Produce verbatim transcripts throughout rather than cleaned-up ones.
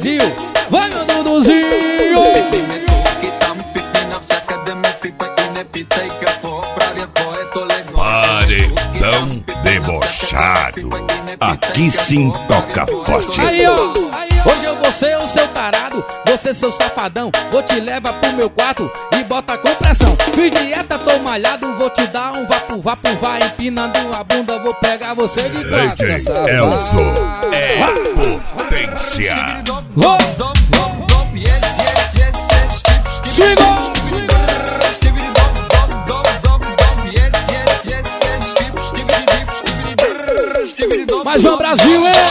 Brasil. Vai, meu Duduzinho. Paredão debochado. Aqui sim toca forte. Aí, ó. Hoje eu vou ser o seu tarado, você seu safadão. Vou te levar pro meu quarto e bota com pressão. Fiz dieta, tô malhado, vou te dar um vapo, vapo, vai empinando a bunda. Vou pegar você de quatro, D J Elzo é potência. Oh. Swingou. Mais um Brasil, é.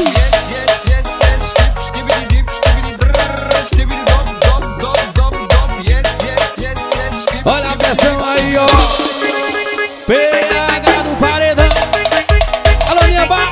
Olha a pressão aí, ó. P H do paredão. Alô, minha ba.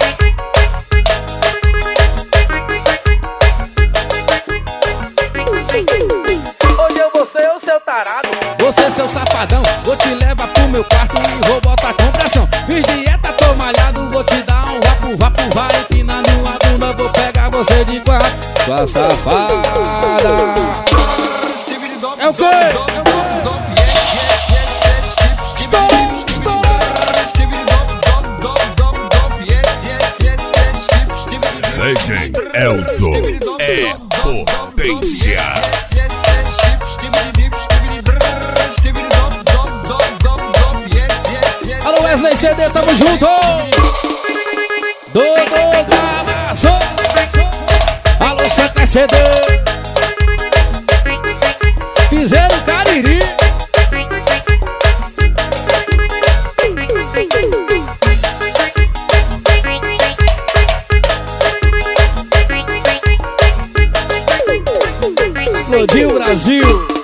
Hoje eu vou ser o seu tarado, você seu safadão. Vou te levar pro meu quarto e vou botar com pressão. Fiz dieta, tô malhado, vou te dar um vapo, vapo, vai empinando a bunda. Vou pegar você de quatro, sua safada. É o quê? D J Elzo é potência. Alô, Wesley C D, tamo junto. Dodô gravação. Alô, Santa C D. Piseiro Cariri. Explodiu o Brasil.